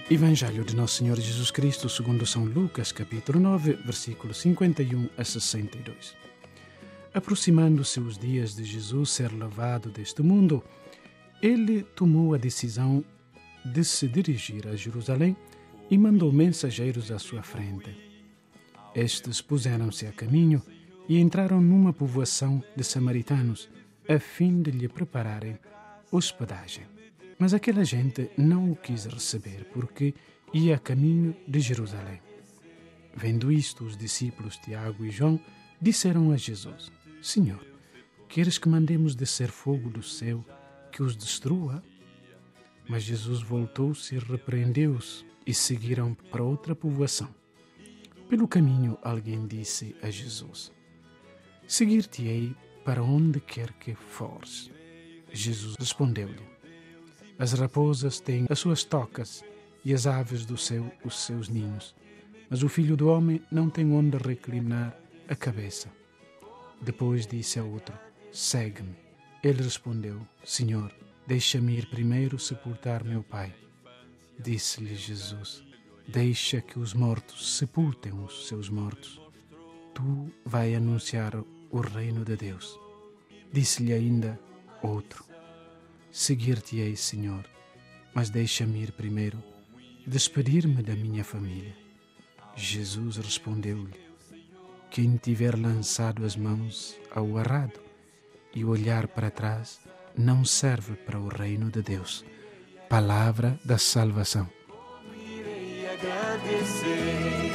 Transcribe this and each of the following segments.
Evangelho de Nosso Senhor Jesus Cristo segundo São Lucas, capítulo 9, versículos 51 a 62. Aproximando-se os dias de Jesus ser levado deste mundo, ele tomou a decisão de se dirigir a Jerusalém e mandou mensageiros à sua frente. Estes puseram-se a caminho e entraram numa povoação de samaritanos, a fim de lhe prepararem hospedagem. Mas aquela gente não o quis receber, porque ia a caminho de Jerusalém. Vendo isto, os discípulos Tiago e João disseram a Jesus: Senhor, queres que mandemos descer fogo do céu que os destrua? Mas Jesus voltou-se e repreendeu-os, e seguiram para outra povoação. Pelo caminho, alguém disse a Jesus: Seguir-te-ei para onde quer que fores. Jesus respondeu-lhe: As raposas têm as suas tocas e as aves do céu os seus ninhos, mas o Filho do Homem não tem onde reclinar a cabeça. Depois disse a outro: Segue-me. Ele respondeu: Senhor, deixa-me ir primeiro sepultar meu pai. Disse-lhe Jesus: Deixa que os mortos sepultem os seus mortos. Tu vai anunciar o reino de Deus. Disse-lhe ainda outro: Seguir-te-ei, Senhor, mas deixa-me ir primeiro despedir-me da minha família. Jesus respondeu-lhe: Quem tiver lançado as mãos ao arado e olhar para trás não serve para o reino de Deus. Palavra da salvação. Irei agradecer.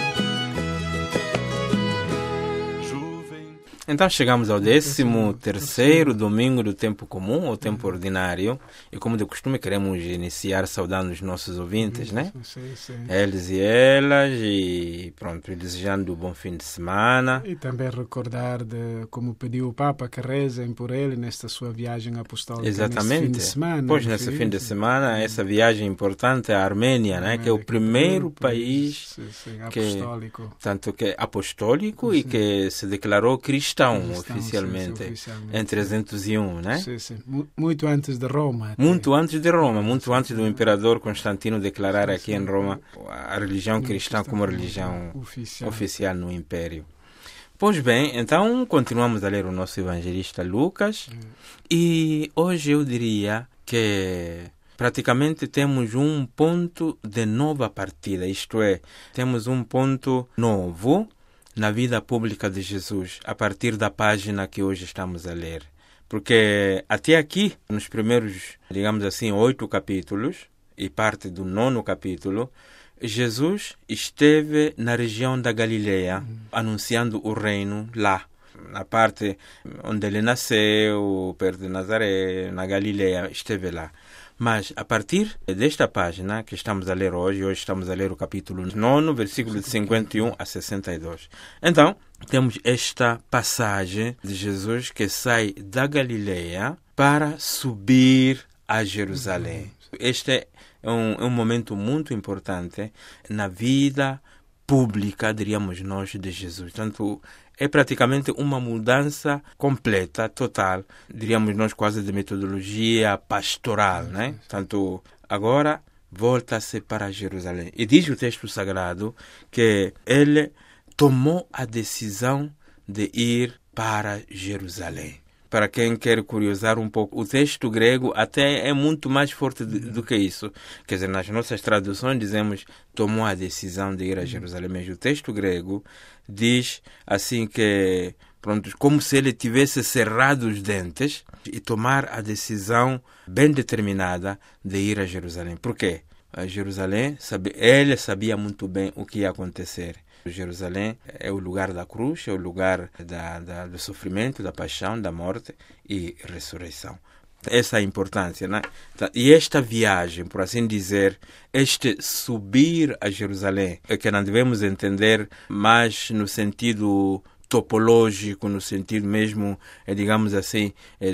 Então chegamos ao 13º domingo do tempo comum, ou tempo ordinário, e como de costume queremos iniciar saudando os nossos ouvintes, né? Sim. Eles e elas, e pronto, desejando um bom fim de semana. E também recordar de como pediu o Papa que rezem por ele nesta sua viagem apostólica. Exatamente. Nesse fim de semana. Pois nesse fim de semana, essa viagem importante à Armênia, né? Que é o primeiro país apostólico. Tanto que é apostólico e que se declarou cristão oficialmente em 301, né? Sim. Muito antes de Roma. Muito antes de Roma, muito antes do imperador Constantino declarar aqui em Roma a religião cristã como religião oficial no Império. Pois bem, então continuamos a ler o nosso evangelista Lucas e hoje eu diria que praticamente temos um ponto de nova partida, isto é, temos um ponto novo na vida pública de Jesus, a partir da página que hoje estamos a ler. Porque até aqui, nos primeiros, digamos assim, 8 capítulos, e parte do 9º capítulo, Jesus esteve na região da Galileia, anunciando o reino lá. Na parte onde ele nasceu, perto de Nazaré, na Galileia, esteve lá. Mas a partir desta página que estamos a ler hoje estamos a ler o capítulo 9, versículo de 51 a 62. Então, temos esta passagem de Jesus que sai da Galileia para subir a Jerusalém. Este é um momento muito importante na vida pública, diríamos nós, de Jesus. Tanto é praticamente uma mudança completa, total, diríamos nós quase de metodologia pastoral, né? Tanto agora volta-se para Jerusalém. E diz o texto sagrado que ele tomou a decisão de ir para Jerusalém. Para quem quer curiosar um pouco, o texto grego até é muito mais forte do que isso. Quer dizer, nas nossas traduções dizemos tomou a decisão de ir a Jerusalém, mas o texto grego diz assim que, pronto, como se ele tivesse cerrado os dentes e tomar a decisão bem determinada de ir a Jerusalém. Por quê? A Jerusalém, ele sabia muito bem o que ia acontecer. Jerusalém é o lugar da cruz, é o lugar do sofrimento, da paixão, da morte e ressurreição. Essa é a importância, né? E esta viagem, por assim dizer, este subir a Jerusalém, é que não devemos entender mais no sentido topológico, no sentido mesmo, digamos assim,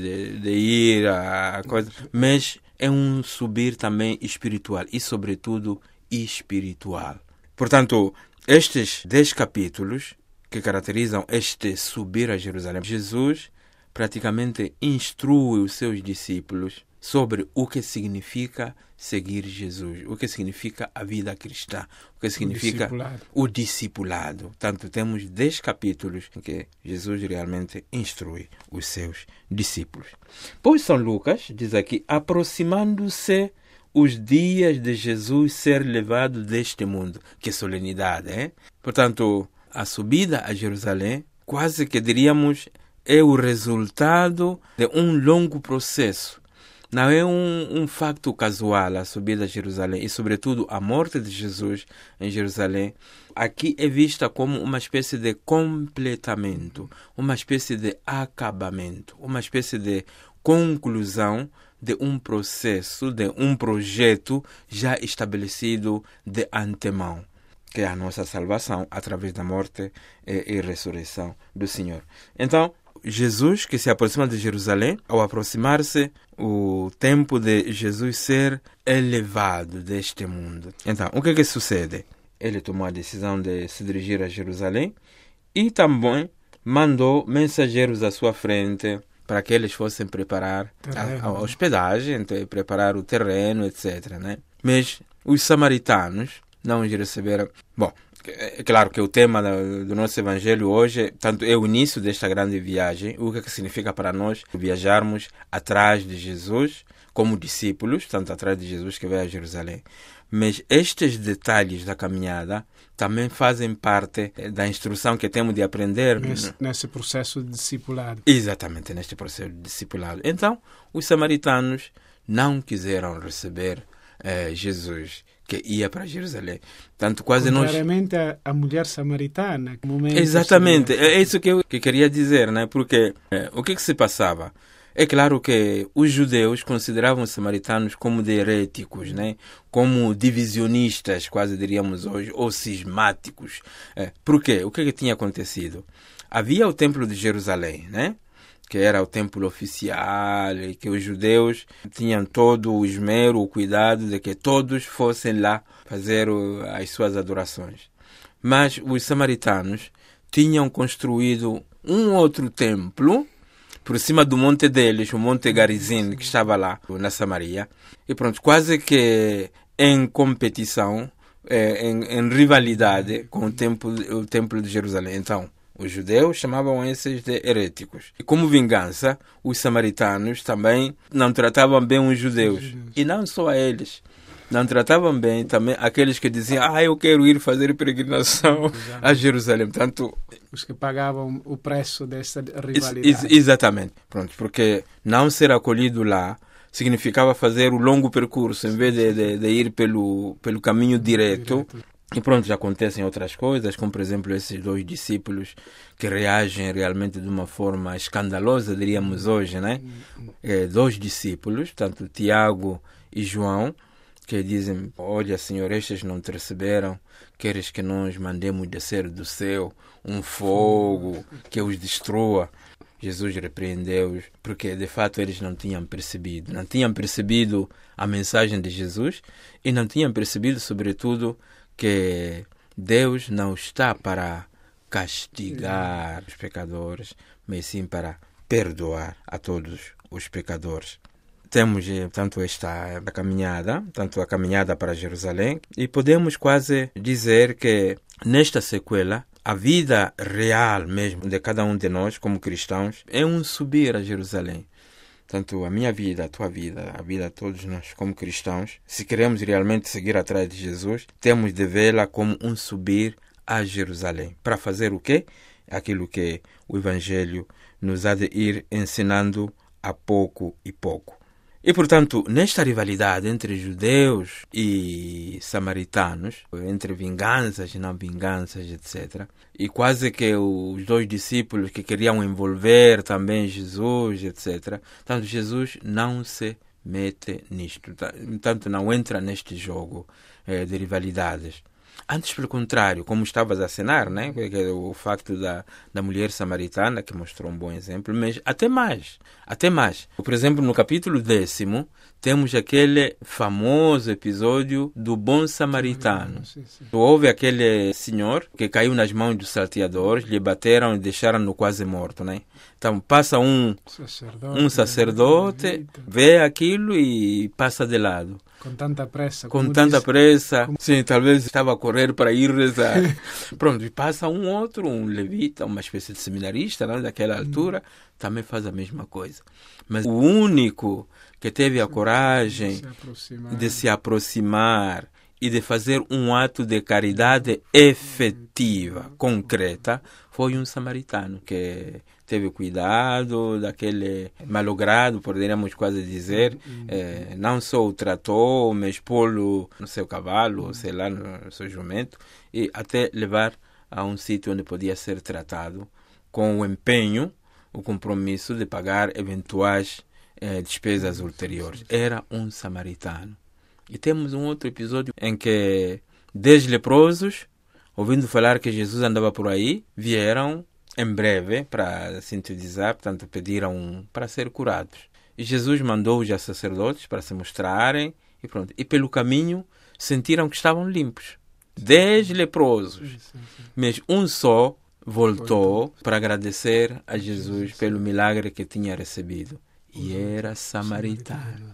de ir a coisa, mas é um subir também espiritual e, sobretudo, espiritual. Portanto, estes 10 capítulos que caracterizam este subir a Jerusalém, Jesus praticamente instrui os seus discípulos sobre o que significa seguir Jesus, o que significa a vida cristã, o que significa o discipulado. Portanto, temos 10 capítulos em que Jesus realmente instrui os seus discípulos. Pois São Lucas diz aqui, aproximando-se os dias de Jesus ser levado deste mundo. Que solenidade, hein? Portanto, a subida a Jerusalém, quase que diríamos, é o resultado de um longo processo. Não é um facto casual a subida a Jerusalém e, sobretudo, a morte de Jesus em Jerusalém. Aqui é vista como uma espécie de completamento, uma espécie de acabamento, uma espécie de conclusão de um processo, de um projeto já estabelecido de antemão, que é a nossa salvação através da morte e ressurreição do Senhor. Então, Jesus que se aproxima de Jerusalém, ao aproximar-se o tempo de Jesus ser elevado deste mundo. Então, o que sucede? Ele tomou a decisão de se dirigir a Jerusalém e mandou mensageiros à sua frente para que eles fossem preparar a hospedagem, preparar o terreno, etc. Né? Mas os samaritanos não os receberam. Bom, é claro que o tema do nosso evangelho hoje tanto é o início desta grande viagem, o que significa para nós viajarmos atrás de Jesus como discípulos, tanto atrás de Jesus que vai a Jerusalém. Mas estes detalhes da caminhada também fazem parte da instrução que temos de aprender nesse processo de discipulado. Exatamente, neste processo de discipulado. Então, os samaritanos não quiseram receber Jesus, que ia para Jerusalém. Tanto quase contrariamente à mulher samaritana. Exatamente, é isso que eu queria dizer, né? Porque o que se passava? É claro que os judeus consideravam os samaritanos como de heréticos, né? Como divisionistas, quase diríamos hoje, ou cismáticos. Por quê? O que tinha acontecido? Havia o templo de Jerusalém, né? Que era o templo oficial, e que os judeus tinham todo o esmero, o cuidado de que todos fossem lá fazer as suas adorações. Mas os samaritanos tinham construído um outro templo por cima do monte deles, o Monte Garizim, que estava lá na Samaria. E pronto, quase que em competição, em rivalidade com o templo de Jerusalém. Então, os judeus chamavam esses de heréticos. E como vingança, os samaritanos também não tratavam bem os judeus. E não só a eles. Não tratavam bem também aqueles que diziam, eu quero ir fazer peregrinação a Jerusalém. Portanto, os que pagavam o preço dessa rivalidade. Exatamente. Pronto, porque não ser acolhido lá significava fazer o longo percurso, em vez de ir pelo caminho direto. E pronto, já acontecem outras coisas, como por exemplo esses 2 discípulos que reagem realmente de uma forma escandalosa, diríamos hoje, né? 2 discípulos, tanto Tiago e João, que dizem, olha Senhor, estes não te receberam, queres que nós mandemos descer do céu um fogo que os destrua? Jesus repreendeu-os, porque de fato eles não tinham percebido a mensagem de Jesus e não tinham percebido, sobretudo, que Deus não está para castigar os pecadores, mas sim para perdoar a todos os pecadores. Temos, tanto esta caminhada, tanto a caminhada para Jerusalém, e podemos quase dizer que nesta sequela, a vida real mesmo de cada um de nós como cristãos é um subir a Jerusalém. Tanto a minha vida, a tua vida, a vida de todos nós como cristãos, se queremos realmente seguir atrás de Jesus, temos de vê-la como um subir a Jerusalém. Para fazer o quê? Aquilo que o Evangelho nos há de ir ensinando a pouco e pouco. E, portanto, nesta rivalidade entre judeus e samaritanos, entre vinganças e não vinganças, etc., e quase que os 2 discípulos que queriam envolver também Jesus, etc., tanto Jesus não se mete nisto, tanto não entra neste jogo de rivalidades. Antes, pelo contrário, como estavas a assinar, né? O facto da mulher samaritana, que mostrou um bom exemplo, mas até mais. Por exemplo, no capítulo 10º, temos aquele famoso episódio do bom samaritano. Houve aquele senhor que caiu nas mãos dos salteadores, lhe bateram e deixaram-no quase morto, né? Então passa um sacerdote, vê aquilo e passa de lado. Com tanta pressa. Sim, talvez estava a correr para ir rezar. Pronto, e passa um outro, um levita, uma espécie de seminarista, né, daquela altura, também faz a mesma coisa. Mas o único que teve a coragem de se aproximar e de fazer um ato de caridade efetiva, concreta, foi um samaritano que teve cuidado daquele malogrado, poderíamos quase dizer, não só o tratou, mas pô-lo no seu cavalo, sei lá, no seu jumento, e até levar a um sítio onde podia ser tratado, com o empenho, o compromisso de pagar eventuais despesas ulteriores. Era um samaritano. E temos um outro episódio em que 10 leprosos, ouvindo falar que Jesus andava por aí, vieram em breve para sintetizar, portanto pediram para ser curados. E Jesus mandou-os a sacerdotes para se mostrarem e pronto. E pelo caminho sentiram que estavam limpos. 10 leprosos. Mas um só voltou para agradecer a Jesus pelo milagre que tinha recebido. E era samaritano.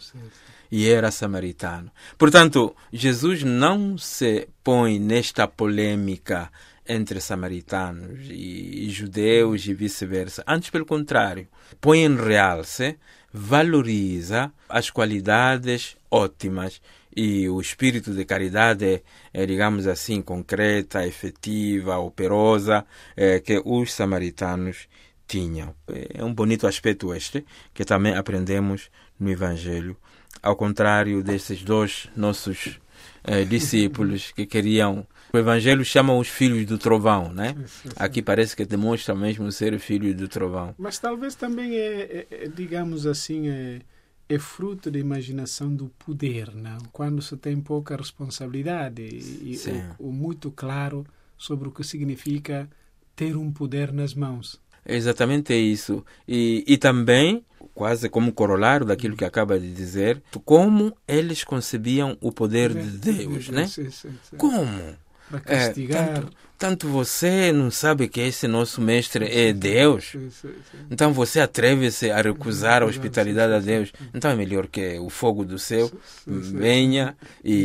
Portanto, Jesus não se põe nesta polêmica entre samaritanos e judeus e vice-versa. Antes, pelo contrário, põe em realce, valoriza as qualidades ótimas e o espírito de caridade, digamos assim, concreta, efetiva, operosa, que os samaritanos tinham. É um bonito aspecto este, que também aprendemos no Evangelho, ao contrário desses dois nossos discípulos que queriam... O Evangelho chama os filhos do trovão, né? Aqui parece que demonstra mesmo ser filho do trovão. Mas talvez também digamos assim, é fruto da imaginação do poder, não? Quando se tem pouca responsabilidade e o muito claro sobre o que significa ter um poder nas mãos. Exatamente isso. E também, quase como corolário daquilo que acaba de dizer, como eles concebiam o poder de Deus, né? Sim. Como? Para castigar. Tanto você não sabe que esse nosso mestre é Deus? Sim. Então você atreve-se a recusar a hospitalidade a Deus? Então é melhor que o fogo do céu venha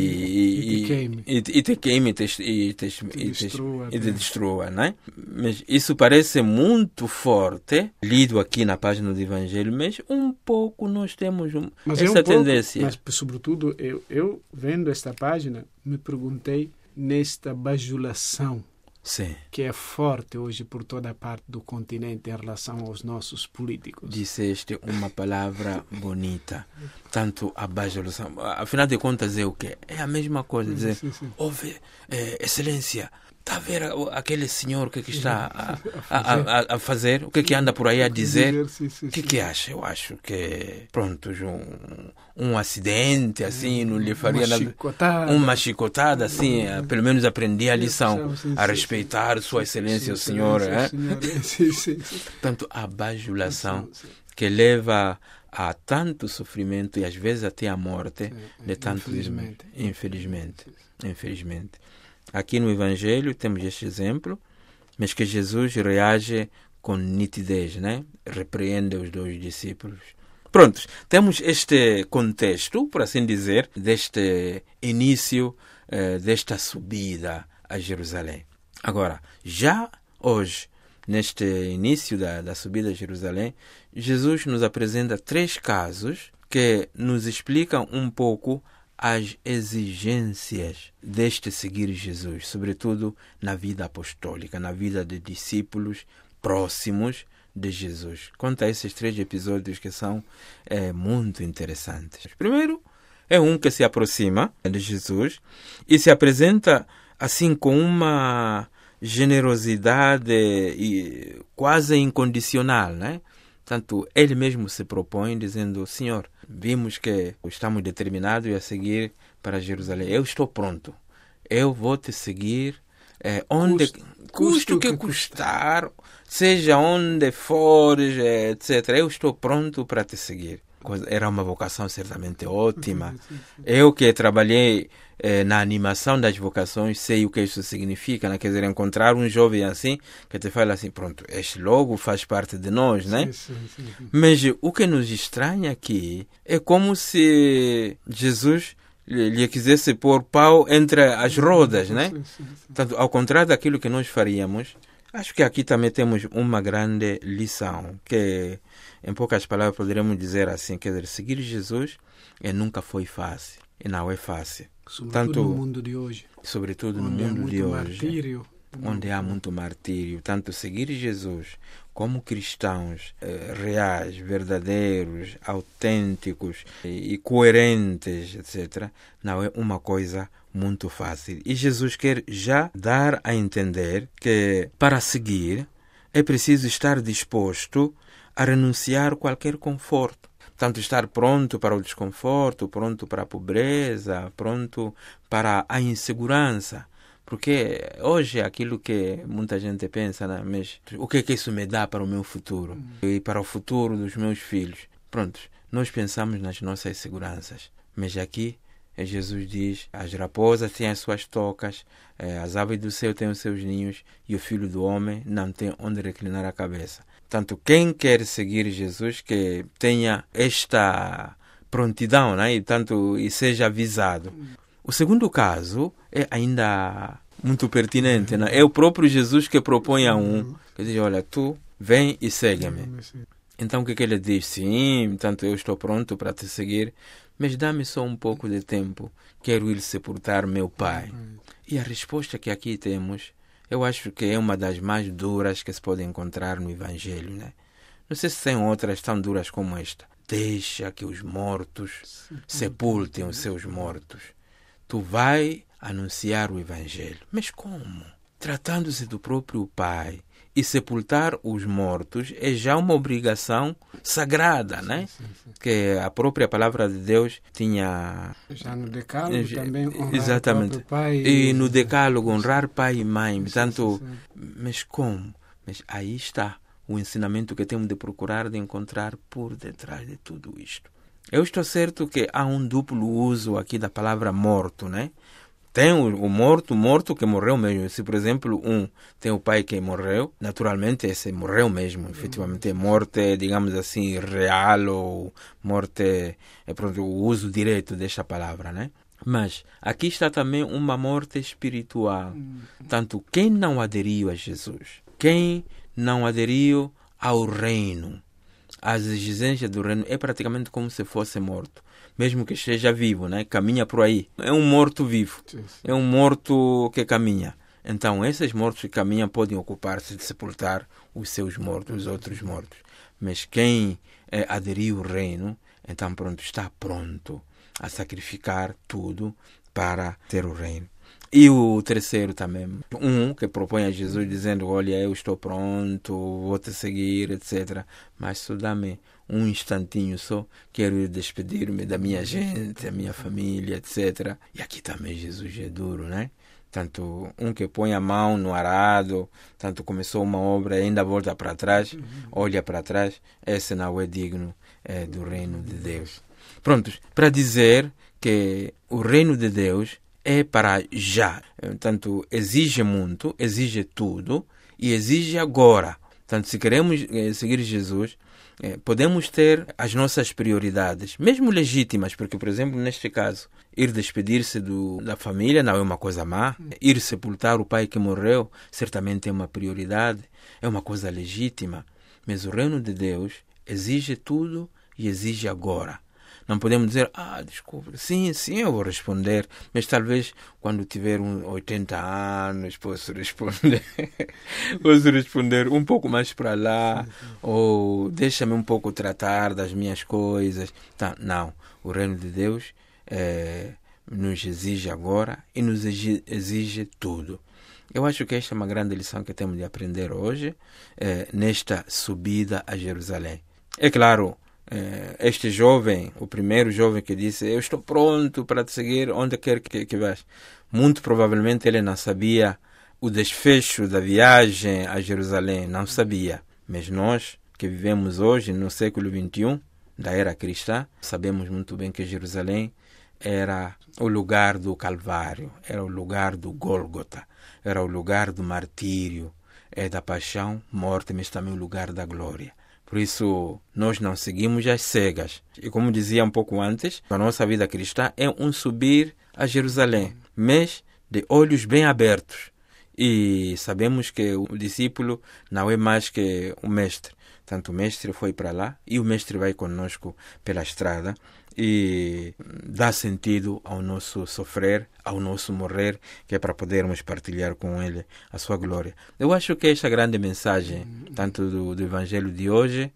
e te queime e te destrua, né? Mas isso parece muito forte, lido aqui na página do Evangelho, mas um pouco nós temos essa tendência. Mas, sobretudo, eu vendo esta página, me perguntei nesta bajulação que é forte hoje por toda a parte do continente em relação aos nossos políticos. Disseste uma palavra bonita, tanto a bajulação. Afinal de contas é o quê? É a mesma coisa, dizer, ouve, excelência, está a ver aquele senhor o que está a fazer? O que anda por aí a dizer? O que acha? Eu acho que, pronto, um acidente, assim, não lhe faria nada. Uma chicotada, assim, pelo menos aprendi a lição, a respeitar Sua Excelência, o Senhor. Portanto, a bajulação que leva a tanto sofrimento e às vezes até a morte de tantos irmãos. Infelizmente. Aqui no Evangelho temos este exemplo, mas que Jesus reage com nitidez, né? Repreende os dois discípulos. Prontos, temos este contexto, por assim dizer, deste início, desta subida a Jerusalém. Agora, já hoje, neste início da subida a Jerusalém, Jesus nos apresenta 3 casos que nos explicam um pouco as exigências deste seguir Jesus, sobretudo na vida apostólica, na vida de discípulos próximos de Jesus. Conta esses 3 episódios que são muito interessantes. Primeiro, é um que se aproxima de Jesus e se apresenta assim com uma generosidade quase incondicional, né? Portanto, ele mesmo se propõe dizendo, Senhor, vimos que estamos determinados a seguir para Jerusalém. Eu estou pronto. eu vou te seguir onde custe o que custar, seja onde fores, etc. Eu estou pronto para te seguir. Era uma vocação certamente ótima. Eu que trabalhei na animação das vocações, sei o que isso significa, né? Quer dizer, encontrar um jovem assim, que te fala assim, pronto, este logo faz parte de nós, né? Sim. Mas o que nos estranha aqui é como se Jesus lhe quisesse pôr pau entre as rodas, né? Tanto, ao contrário daquilo que nós faríamos, acho que aqui também temos uma grande lição, que em poucas palavras poderíamos dizer assim, quer dizer, seguir Jesus nunca foi fácil, e não é fácil. Sobretudo no mundo de hoje. Sobretudo no mundo de hoje. Martírio. Onde há muito martírio. Tanto seguir Jesus como cristãos reais, verdadeiros, autênticos e coerentes, etc., não é uma coisa muito fácil. E Jesus quer já dar a entender que para seguir é preciso estar disposto a renunciar a qualquer conforto. Tanto estar pronto para o desconforto, pronto para a pobreza, pronto para a insegurança. Porque hoje é aquilo que muita gente pensa, né? Mas o que é que isso me dá para o meu futuro? E para o futuro dos meus filhos? Pronto, nós pensamos nas nossas seguranças. Mas aqui Jesus diz, as raposas têm as suas tocas, as aves do céu têm os seus ninhos e o filho do homem não tem onde reclinar a cabeça. Tanto quem quer seguir Jesus, que tenha esta prontidão, né? e seja avisado. O segundo caso é ainda muito pertinente, né? É o próprio Jesus que propõe a que diz, olha, tu vem e segue-me. Então o que ele diz? Sim, tanto eu estou pronto para te seguir, mas dá-me só um pouco de tempo, quero ir sepultar meu pai. E a resposta que aqui temos, eu acho que é uma das mais duras que se pode encontrar no Evangelho, né? Não sei se tem outras tão duras como esta. Deixa que os mortos sepultem os seus mortos. Tu vai anunciar o Evangelho. Mas como? Tratando-se do próprio Pai, e sepultar os mortos é já uma obrigação sagrada, né? Que a própria palavra de Deus tinha... Já no decálogo também honrar exatamente. o pai. E no decálogo honrar pai e mãe. Portanto, mas como? Mas aí está o ensinamento que temos de procurar de encontrar por detrás de tudo isto. Eu estou certo que há um duplo uso aqui da palavra morto, né? Tem o morto que morreu mesmo. Se, por exemplo, tem o pai que morreu, naturalmente esse morreu mesmo. Efetivamente, é morte, digamos assim, real, ou morte, o uso direto desta palavra, né? Mas aqui está também uma morte espiritual. Tanto quem não aderiu a Jesus, quem não aderiu ao reino, às exigências do reino, é praticamente como se fosse morto. Mesmo que esteja vivo, né? Caminha por aí. É um morto vivo. É um morto que caminha. Então, esses mortos que caminham podem ocupar-se de sepultar os seus mortos, os outros mortos. Mas quem aderiu ao reino, então pronto, está pronto a sacrificar tudo para ter o reino. E o terceiro também, que propõe a Jesus dizendo, olha, eu estou pronto, vou te seguir, etc. Mas só dá-me um instantinho só, quero despedir-me da minha gente, da minha família, etc. E aqui também Jesus é duro, né? Tanto que põe a mão no arado, tanto começou uma obra e ainda volta para trás, olha para trás, esse não é digno do reino de Deus. Prontos, para dizer que o reino de Deus é para já. Portanto, exige muito, exige tudo e exige agora. Portanto, se queremos seguir Jesus, podemos ter as nossas prioridades, mesmo legítimas, porque, por exemplo, neste caso, ir despedir-se da família não é uma coisa má. Ir sepultar o pai que morreu certamente é uma prioridade, é uma coisa legítima. Mas o reino de Deus exige tudo e exige agora. Não podemos dizer, desculpa, sim, eu vou responder, mas talvez quando tiver 80 anos posso responder um pouco mais para lá, ou deixa-me um pouco tratar das minhas coisas. Tá, não, o reino de Deus nos exige agora e nos exige tudo. Eu acho que esta é uma grande lição que temos de aprender hoje, nesta subida a Jerusalém. É claro, este jovem, o primeiro jovem que disse, eu estou pronto para te seguir onde quer que vás. Muito provavelmente ele não sabia o desfecho da viagem a Jerusalém, não sabia. Mas nós, que vivemos hoje no século XXI, da era cristã, sabemos muito bem que Jerusalém era o lugar do Calvário, era o lugar do Gólgota, era o lugar do martírio, da paixão, morte, mas também o lugar da glória. Por isso, nós não seguimos às cegas. E como dizia um pouco antes, a nossa vida cristã é um subir a Jerusalém, mas de olhos bem abertos. E sabemos que o discípulo não é mais que o mestre. Tanto o mestre foi para lá e o mestre vai conosco pela estrada e dá sentido ao nosso sofrer, ao nosso morrer, que é para podermos partilhar com ele a sua glória. Eu acho que esta grande mensagem, tanto do Evangelho de hoje...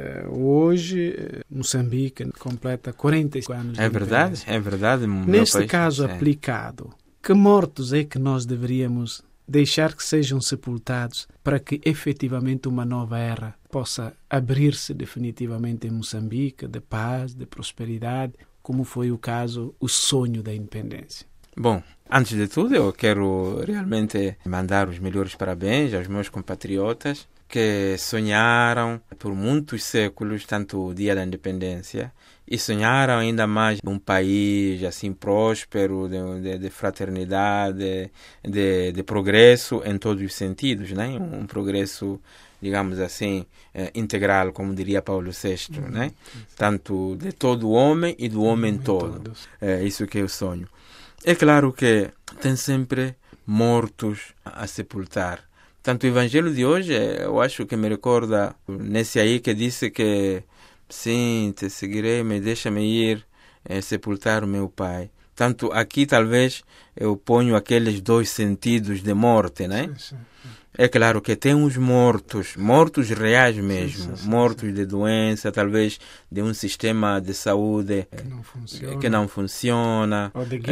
Hoje, Moçambique completa 45 anos. É verdade, é verdade. Neste caso aplicado, que mortos é que nós deveríamos deixar que sejam sepultados para que efetivamente uma nova era possa abrir-se definitivamente em Moçambique, de paz, de prosperidade, como foi o caso, o sonho da independência? Bom, antes de tudo eu quero realmente mandar os melhores parabéns aos meus compatriotas que sonharam por muitos séculos tanto o Dia da Independência e sonharam ainda mais um país assim próspero, de fraternidade, de progresso em todos os sentidos, né? Um progresso, digamos assim, integral, como diria Paulo VI, né? Tanto de todo o homem e do homem todo. É isso que eu sonho. É claro que tem sempre mortos a sepultar. Tanto o Evangelho de hoje, eu acho que me recorda nesse aí que disse que sim, te seguirei, mas deixa-me ir sepultar o meu pai. Tanto aqui talvez eu ponho aqueles dois sentidos de morte, né? Sim. É claro que tem uns mortos reais mesmo, mortos de doença, talvez de um sistema de saúde que não funciona,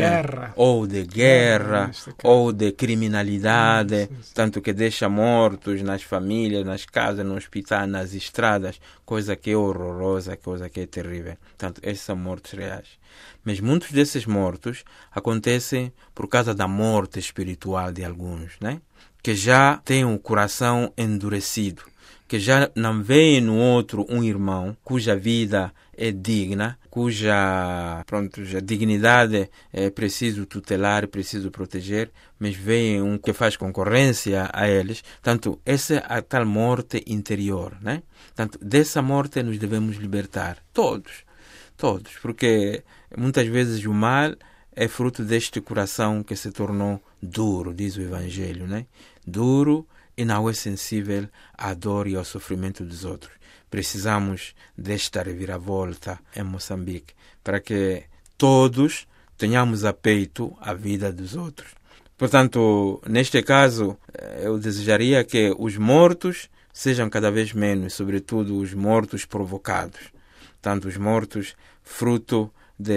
ou de guerra, ou de criminalidade, tanto que deixa mortos nas famílias, nas casas, no hospital, nas estradas, coisa que é horrorosa, coisa que é terrível. Tanto esses são mortos reais. Mas muitos desses mortos acontecem por causa da morte espiritual de alguns, né? Que já tem o coração endurecido, que já não vê no outro um irmão cuja vida é digna, cuja dignidade é preciso tutelar, é preciso proteger, mas vê um que faz concorrência a eles. Tanto essa é a tal morte interior, né? Tanto dessa morte nos devemos libertar, todos, porque muitas vezes o mal é fruto deste coração que se tornou duro, diz o Evangelho, né? Duro e não é sensível à dor e ao sofrimento dos outros. Precisamos desta reviravolta em Moçambique para que todos tenhamos a peito a vida dos outros. Portanto, neste caso, eu desejaria que os mortos sejam cada vez menos, sobretudo os mortos provocados. Tanto os mortos fruto do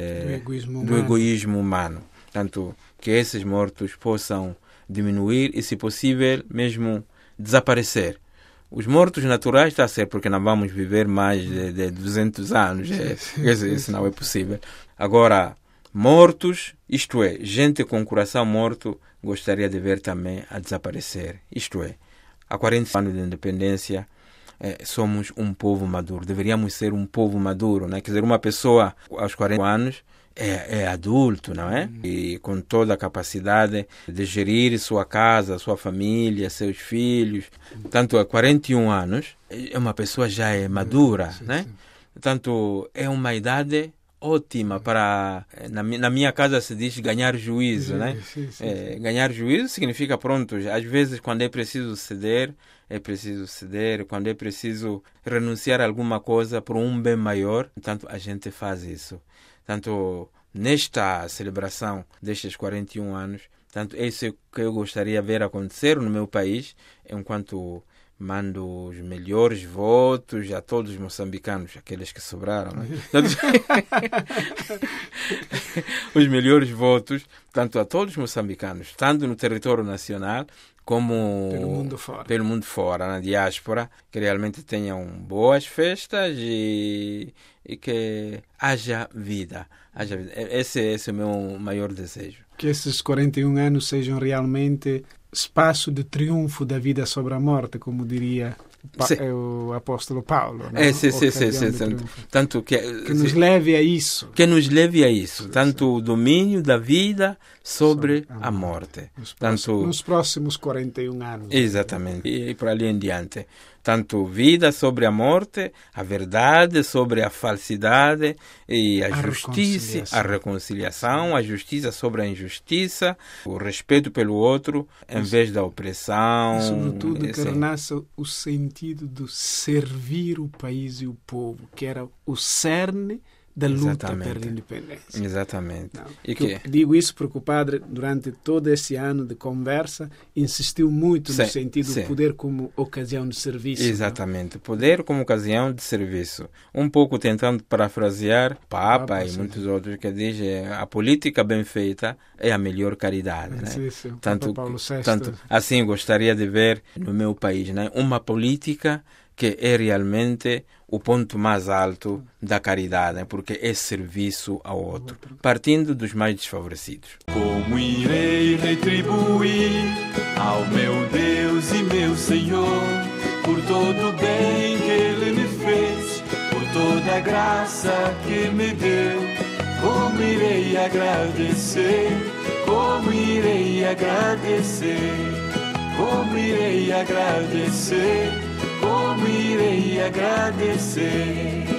egoísmo humano. Tanto que esses mortos possam diminuir e, se possível, mesmo desaparecer. Os mortos naturais está certo, porque não vamos viver mais de 200 anos. Isso não é possível. Agora, mortos, isto é, gente com coração morto, gostaria de ver também a desaparecer. Isto é, há 40 anos de independência, somos um povo maduro. Deveríamos ser um povo maduro, né? Quer dizer, uma pessoa aos 40 anos é adulto, não é? E com toda a capacidade de gerir sua casa, sua família, seus filhos. Tanto a 41 anos, uma pessoa já é madura, né? Portanto, é uma idade ótima para, na minha casa se diz ganhar juízo, né? Ganhar juízo significa pronto, às vezes quando é preciso ceder, quando é preciso renunciar a alguma coisa por um bem maior, portanto a gente faz isso. Tanto nesta celebração destes 41 anos, tanto é isso que eu gostaria de ver acontecer no meu país, enquanto mando os melhores votos a todos os moçambicanos, aqueles que sobraram, né? Os melhores votos, tanto a todos os moçambicanos, tanto no território nacional como pelo mundo fora, na diáspora, que realmente tenham boas festas e que haja vida. Esse é o meu maior desejo. Que esses 41 anos sejam realmente espaço de triunfo da vida sobre a morte, como diria o apóstolo Paulo. Sim. Tanto que nos leve a isso. Que nos leve a isso. Tanto o domínio da vida sobre a morte. Nos próximos 41 anos. Exatamente. E por ali em diante. Tanto vida sobre a morte, a verdade sobre a falsidade e a justiça, a reconciliação, a justiça sobre a injustiça, o respeito pelo outro em vez da opressão. E sobretudo que renasça o sentido de servir o país e o povo, que era o cerne da luta pela independência. Exatamente. Digo isso porque o padre, durante todo esse ano de conversa, insistiu muito no sentido do poder como ocasião de serviço. Exatamente. Poder como ocasião de serviço. Um pouco tentando parafrasear Papa e muitos outros que dizem a política bem feita é a melhor caridade. Sim. Tanto, Paulo VI. tanto assim gostaria de ver no meu país, uma política que é realmente o ponto mais alto da caridade, porque é serviço ao outro, partindo dos mais desfavorecidos. Como irei retribuir ao meu Deus e meu Senhor por todo o bem que Ele me fez, por toda a graça que me deu? Como irei agradecer? Como irei agradecer? Como irei agradecer? Como irei agradecer?